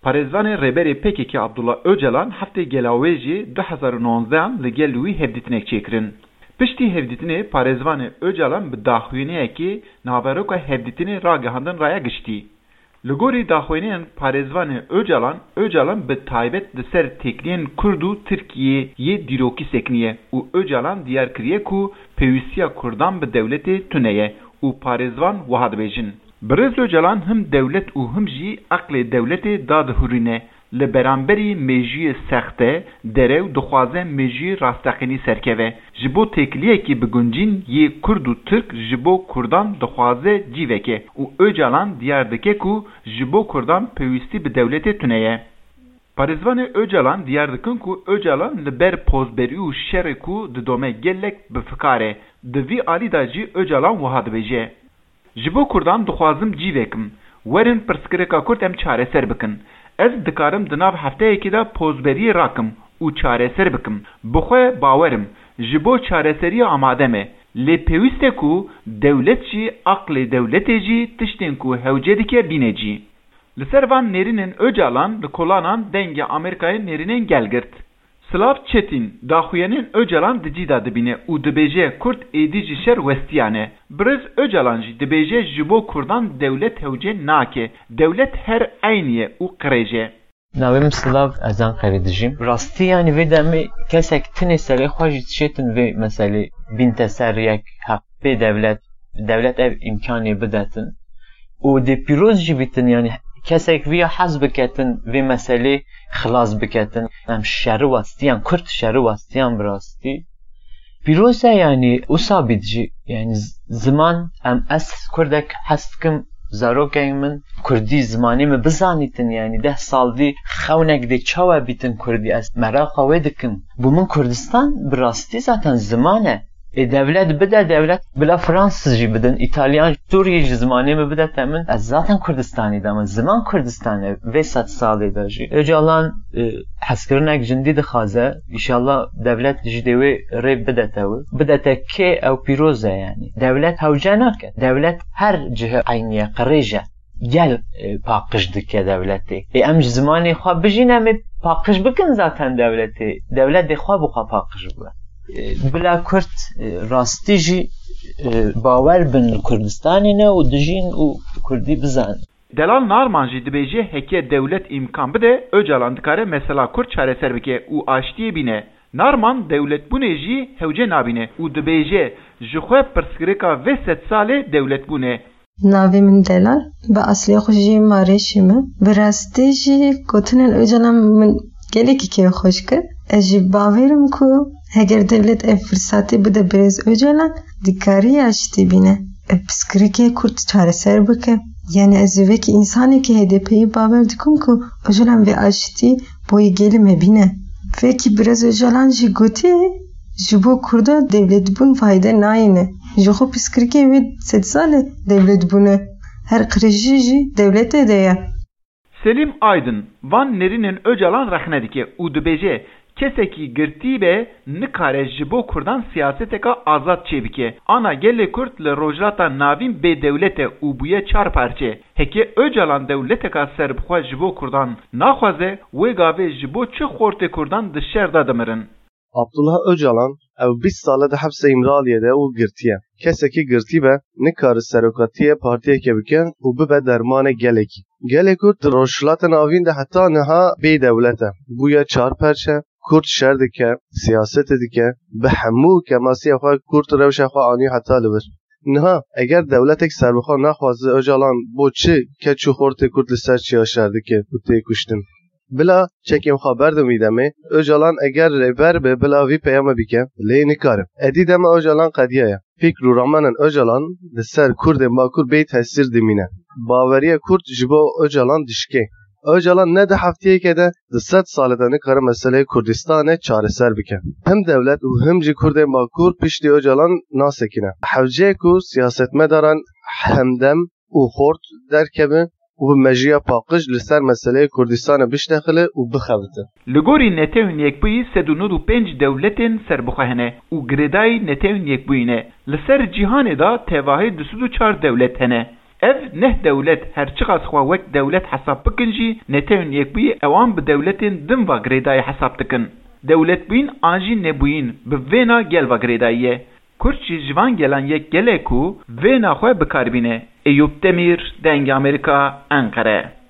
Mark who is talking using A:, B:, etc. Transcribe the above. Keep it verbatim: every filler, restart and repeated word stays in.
A: Parêzvanê rêberê P K K Abdullah Öcalan heftê gelawê jî du hezar û nonzdeh li gel wî hevdîtinek çêkirin. Piştî hevdîtinê parêzvanê Öcalan bi daxuyîneyekê naveroka hevdîtinê ragihandin raya giştî. Li gorî daxuyîneyên parêzvanê Öcalan, Öcalan bi taybet li ser têkiliyên Kurd û Tirkiyeyê dîrokî sekiniye û Öcalan diyar kiriye ku pêwîstiya Kurdan bi dewletê tune ye û parêzvan wiha dibêjin. Birêz Öcalan him dewlet û him jî eqlê dewletê da dihurîne. Li beramberî mejiyê sexte, derew dixwaze mejiyê rasteqînî serkeve. Ji bo têkiliyekî biguncîn yê Kurd û Tirk ji bo Kurdan dixwaze cîveke û Öcalan diyar dike ku ji bo Kurdan pêwîstî bi dewletê tune ye. Parêzvanê Öcalan diyar dikin ku Öcalan li ber pozberî û şerê ku didome gelek bi fikar e. Di vî alî da jî Öcalan wiha dibêje. Ji bo Kurdan dixwazim cîvekim. Werin pirsgirêka Kurd em çareser bikin. Ez dikarim di nav hefteyekê de pozberiyê rakim û çareser bikim. Bi xwe bawerim. Ji bo çareseriya amade me. Lê pêwîst e ku dewlet jî aqlê dewletê jî tiştên ku hewce dike bîne cî. Li ser van nêrînên Öcalan li kolanan dengê Amerîkayê nêrînên gelgirt. Slav Çetin daxuyanên Öcalan di cî da dibîne û dibêje Kurd êdî ji şer westiyane. Birêz Öcalan jî dibêje ji bo Kurdan dewlet hewce nake. Dewlet her aynîye û qirêje.
B: Navê min Slav ezan qerî dijîm. Rastî yanî vê demê kesek tinê serê xwe jî tişêtin vê meselê bînte ser yek heqê devlet, devlet ev imkanê bidetin. û dê pîroz jî bîtin yanî kesek vîya hez biketin vê meselê xilas biketin. Em şerî westiyan, Kurd şerî westiyan bi rastî. Pîroz e yanî wisa bît jî yani ziman em ez Kurdek hez dikim zarokên min Kurdî zimanê me bizanîtin yani deh sal vî xewnek dê çawa bîtin Kurdî ez meraxa wê dikim. Bu min Kurdistan bi rastî zaten ziman e. E devlet bide devlet bila Fransız jî bidin, İtalyan, Suriye jî zimanê me bide temin. Ez zaten Kurdistanî de ama ziman Kurdistanê vê sed salê de jî. Öcalan hezkirinek jindî dixwaze, inşallah devlet jî dê wê rê bidete wê. Bidete kê ew pîroz e yani. Devlet hewce nake. Devlet her cihe aynîye, qirêje. Gel paqij dike devletê. E em ji zimanê xwe bijîn em ê paqij bikin zaten devletê. Devlet dê xwe bi xwe paqij bibe. Bila Kurd rastî jî bawer bin Kurdistanê ne û dijîn û Kurdî bizan.
A: Delal Narman jî dibêje heke dewlet imkan bide Öcalan dikare mesela Kurd çareser bike û aştiyê bîne. Narman dewletbûnê jî hewce nabîne û dibêje ji xwe pirsgirêka vê sed salê dewletbûnê.
C: Navê min Delal, bi aslê xwe jî marêşî me. Bi rastî jî gotinên Öcalan min gelekî kêfxweş kir. Ez jî bawerim ku heger devlet ev fırsatê bide Birêz Öcalan dikariye aştî bîne. Ev pirsgirêkê Kurd çareser bike. Yani ez ji vekî însanekî H D P'yê bawer dikim ku Öcalan vê aştî boyê gelê me bîne. Vekî Birêz Öcalan jî gotiye ji bo Kurda devletbûn fayde nayîne. Ji xwe pirsgirêkê wê sed salê devletbûne. Her qirêjî jî devletê de ye.
A: Selim Aydın, van nêrînên Öcalan rexne dike û dibêje kesekî girtî be nikare ji bo Kurdan siyaseteka azad çêbike. Ana gelê Kurd li rojhilata navîn bê dewlet e û bûye çar parçe. Heke Öcalan dewleteka serbixwe ji bo Kurdan naxwaze wê gavê ji bo çi xortê Kurdan di şer da dimirin.
D: Abdullah Öcalan ev bîst sale de hepsê İmraliyê de û girtiye. Kesekî girtî be nikare serokatiyê partiyeke bike û bibe dermanê gelekî. Gelê Kurd di rojhilata navîn de heta niha bê dewlet e. Bûye çar perçe. Kurd şer dike, siyasetê dike, bi hemû kemasiya xwe Kurd rewşa xwe anî heta li vir. Niha eger dewletek serbixwe naxwaze Öcalan bo çi keç û xortê Kurd li ser çiya şer dike û tê kuştin. Bila çekêm xwe berdim wî demê, Öcalan eger rêber be bila vî peyama bike, lê nikarim. Edî dema Öcalan qediye ye. Fikr û ramanên Öcalan li ser Kurdên bakur bê tesîr dimîne. Baweriya Kurd ji bo Öcalan dişke. Öcalan ne de hefteyeke de di sed salê de nikare meseleyê Kurdistanê çareser bike. Hem devlet û hem jî Kurdên bakur piştî Öcalan nasekine. Hewce ku siyasetmedaran hemdem û xort derkevin û bi mejiya paqij li ser meseleyê Kurdistanê biştexile û bixebitin.
A: Li gorî netewên yekbûyî sed û nod û pênc dewletên serbixwe hene û girêdayî netewên yekbûyî ne. Li ser cîhanê da tevahî du sed û çar dewlet hene. ev neh devlet her çıqas xwe wek devlet hesap bikin jî netewin yekbûyî ewan bi dewletên din va girêdayî hesap dikin. Dewlet bûyîn an jî nebûyîn bi vêna gel va girêdayî ye. Kurd jî ji van gelan yek gelek û vêna xwe bikarbîne. Eyûb Demîr, Dengê Amerîka, Enqere.